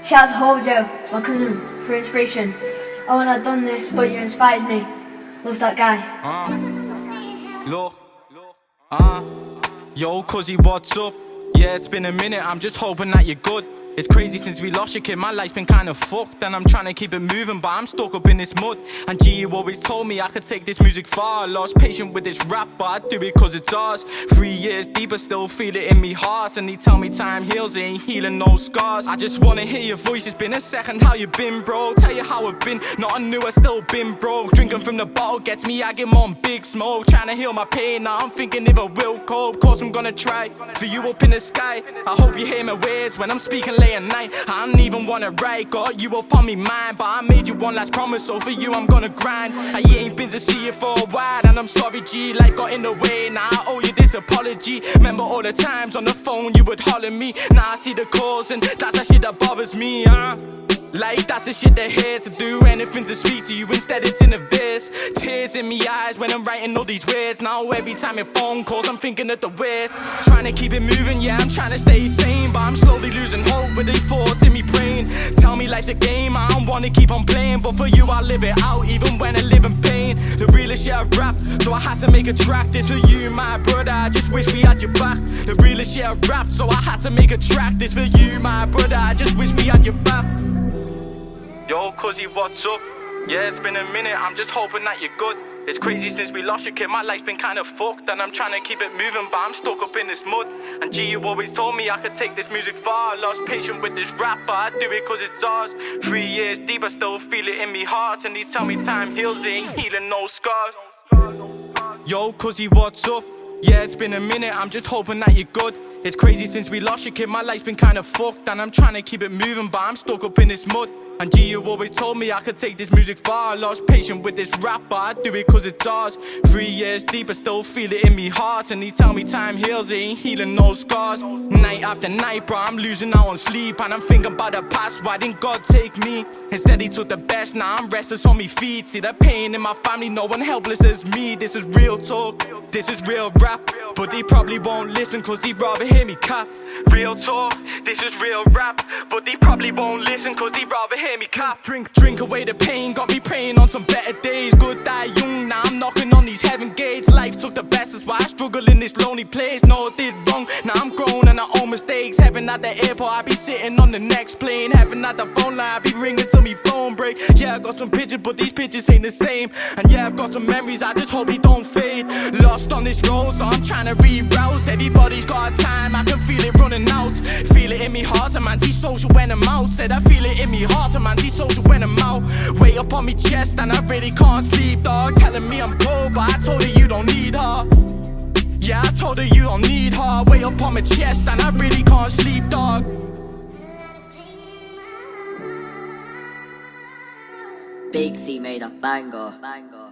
Shout out to Hojo, my cousin, for inspiration. I wouldn't have done this, but you inspired me. Love that guy. Look, yo, cuzzy, what's up? Yeah, it's been a minute, I'm just hoping that you're good. It's crazy since we lost your kid, my life's been kinda fucked. And I'm trying to keep it moving, but I'm stuck up in this mud. And G, you always told me I could take this music far. Lost patience with this rap, but I do it cause it's ours. 3 years deeper, still feel it in me heart. And they tell me time heals, it ain't healing no scars. I just wanna hear your voice, it's been a second, how you been, bro? Tell you how I've been, nothing new, I still been broke. Drinking from the bottle gets me, I get on big smoke. Trying to heal my pain, now I'm thinking if I will cope. Course I'm gonna try, for you up in the sky. I hope you hear my words when I'm speaking late at night. I don't even wanna write, got you up on me mind. But I made you one last promise, so for you I'm gonna grind. I ain't been to see you for a while, and I'm sorry G, life got in the way. Now I owe you this apology. Remember all the times on the phone you would holler me. Now I see the calls and that's the shit that bothers me, Like that's the shit that hates to do anything to speak to you, instead it's in the verse. Tears in me eyes when I'm writing all these words. Now every time your phone calls I'm thinking of the worst. Trying to keep it moving, yeah, I'm trying to stay sane, but I'm slowly losing hope with these thoughts in me brain. Tell me life's a game, I don't wanna keep on playing, but for you I live it out even when I live in pain. The realest shit I rap, so I had to make a track. This for you, my brother, I just wish we had your back. The realest shit I rap, so I had to make a track. This for you, my brother, I just wish we had your back. Yo, cuzzy, what's up? Yeah, it's been a minute, I'm just hoping that you're good. It's crazy since we lost your kid, my life's been kinda fucked. And I'm trying to keep it moving, but I'm stuck up in this mud. And G, you always told me I could take this music far. Lost patience with this rap, but I do it cause it's ours. 3 years deep, I still feel it in me heart. And they tell me time heals, it ain't healing no scars. Yo, cuzzy, what's up? Yeah, it's been a minute, I'm just hoping that you're good. It's crazy since we lost your kid, my life's been kinda fucked. And I'm trying to keep it moving, but I'm stuck up in this mud. And G, you always told me I could take this music far. Lost patience with this rap, but I do it cause it's ours. 3 years deep, I still feel it in me heart. And they tell me time heals, it ain't healing no scars. Night after night, bro, I'm losing out on sleep. And I'm thinking about the past, why didn't God take me? Instead he took the best, now I'm restless on me feet. See the pain in my family, no one helpless as me. This is real talk, this is real rap. But they probably won't listen cause they'd rather hear me cap. Real talk, this is real rap. But they probably won't listen cause they'd rather hear me cap. Drink away the pain, got me praying on some better days. Good die young, now I'm knocking on these heaven gates. Life took the best, that's why I struggle in this lonely place. No, I did wrong, now I'm grown and I own mistakes. Heaven at the airport, I be sitting on the next plane. Heaven at the phone line, I be ringing till me phone break. Yeah, I got some pictures, but these pictures ain't the same. And yeah, I've got some memories, I just hope they don't fade. Lost on this road, so I'm trying to reroute. Everybody's got time, I can feel it running out. Feel it in me heart, I'm anti-social when I'm out. Said I feel it in me heart, I'm anti-social when I'm out. Weight up on me chest and I really can't sleep, dog. Telling me I'm cold, but I told her you don't need her. Yeah, I told her you don't need her. Weight up on my chest and I really can't sleep, dog. Big C made a banger.